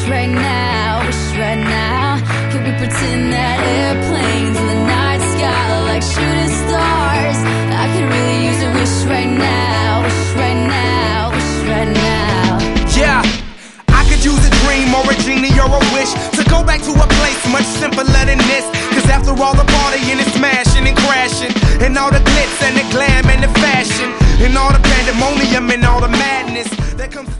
right now, wish right now. Can we pretend that airplanes in the night sky are like shooting stars? I could really use a wish right now, wish right now, wish right now. Yeah, I could use a dream or a genie or a wish to go back to a place much simpler than this. Cause after all the partying and smashing and crashing, and all the glitz and the glam and the fashion, and all the pandemonium and all the madness that comes